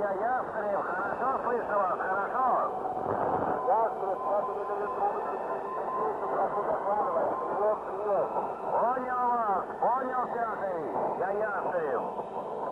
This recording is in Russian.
я Ястреб. Хорошо слышу вас, хорошо. Ястреб, я передаю трубочку. Прошу докладывать. Прием. Понял вас, понял, пятый. Я Ястреб.